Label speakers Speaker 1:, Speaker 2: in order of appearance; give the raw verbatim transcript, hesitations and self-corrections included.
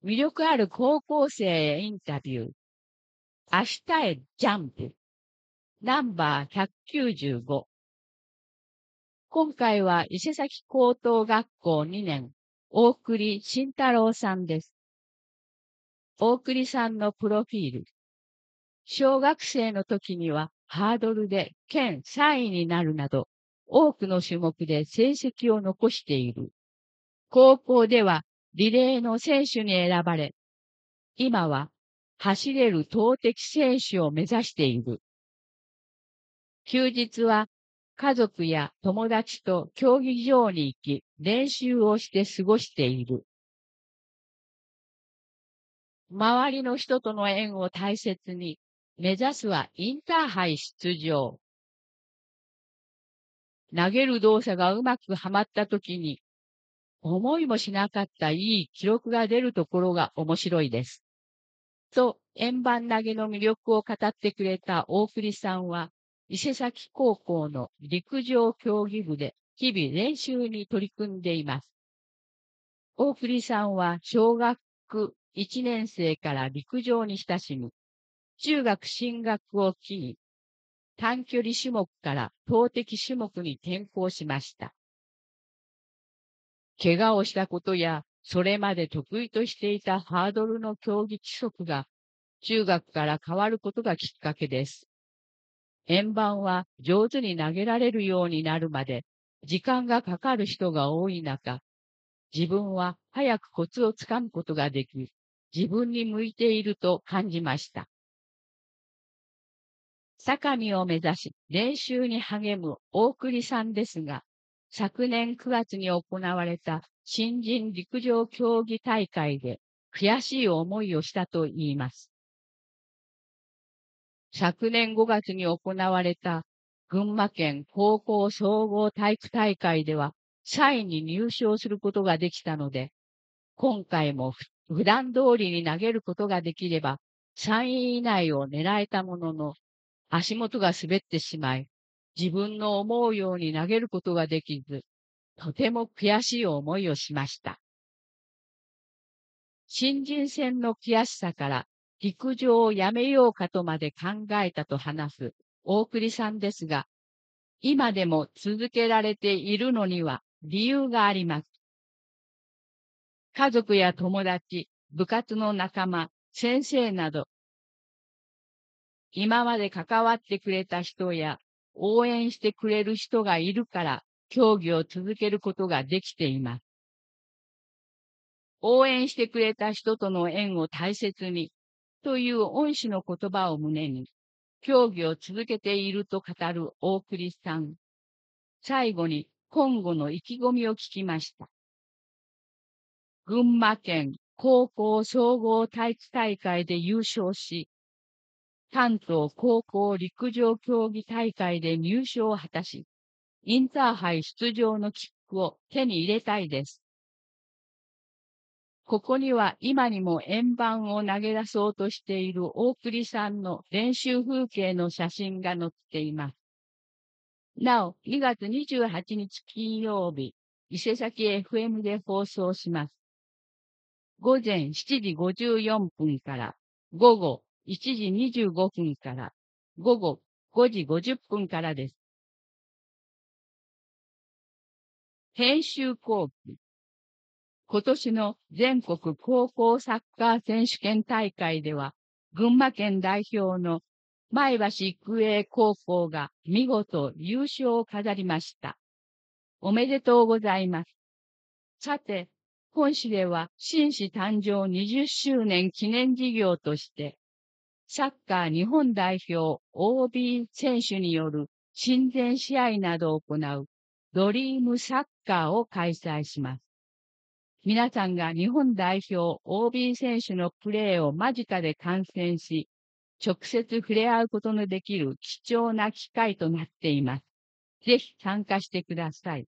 Speaker 1: 魅力ある高校生へインタビュー。明日へジャンプ。ナンバーひゃくきゅうじゅうご。今回は伊勢崎高等学校にねん、大栗慎太郎さんです。大栗さんのプロフィール。小学生の時にはハードルで県さんいになるなど、多くの種目で成績を残している。高校ではリレーの選手に選ばれ、今は走れる投擲選手を目指している。休日は家族や友達と競技場に行き練習をして過ごしている。周りの人との縁を大切に、目指すはインターハイ出場。投げる動作がうまくはまった時に、思いもしなかったいい記録が出るところが面白いです。と、円盤投げの魅力を語ってくれた大栗さんは、伊勢崎高校の陸上競技部で日々練習に取り組んでいます。大栗さんは小学いちねん生から陸上に親しみ、中学進学を機に短距離種目から投擲種目に転向しました。怪我をしたことや、それまで得意としていたハードルの競技規則が中学から変わることがきっかけです。円盤は上手に投げられるようになるまで時間がかかる人が多い中、自分は早くコツをつかむことができ、自分に向いていると感じました。高みを目指し練習に励む大栗さんですが、昨年くがつに行われた新人陸上競技大会で悔しい思いをしたといいます。昨年ごがつに行われた群馬県高校総合体育大会ではさんいに入賞することができたので、今回も普段通りに投げることができればさんい以内を狙えたものの、足元が滑ってしまい、自分の思うように投げることができず、とても悔しい思いをしました。新人戦の悔しさから陸上をやめようかとまで考えたと話す大栗さんですが、今でも続けられているのには理由があります。家族や友達、部活の仲間、先生など、今まで関わってくれた人や応援してくれる人がいるから競技を続けることができています。応援してくれた人との縁を大切にという恩師の言葉を胸に、競技を続けていると語る大栗さん。最後に今後の意気込みを聞きました。群馬県高校総合体育大会で優勝し、関東高校陸上競技大会で入賞を果たし、インターハイ出場の切符を手に入れたいです。ここには今にも円盤を投げ出そうとしている大栗さんの練習風景の写真が載っています。なお、にがつにじゅうはちにち金曜日、伊勢崎 エフエム で放送します。ごぜんしちじごじゅうよんぷんから午後いちじにじゅうごふんから午後ごじごじゅっぷんからです。編集後期。今年の全国高校サッカー選手権大会では、群馬県代表の前橋育英高校が見事優勝を飾りました。おめでとうございます。さて、本誌では紳士誕生にじゅっしゅうねん記念事業として、サッカー日本代表 オービー 選手による親善試合などを行うドリームサッカーを開催します。皆さんが日本代表 オービー 選手のプレーを間近で観戦し、直接触れ合うことのできる貴重な機会となっています。ぜひ参加してください。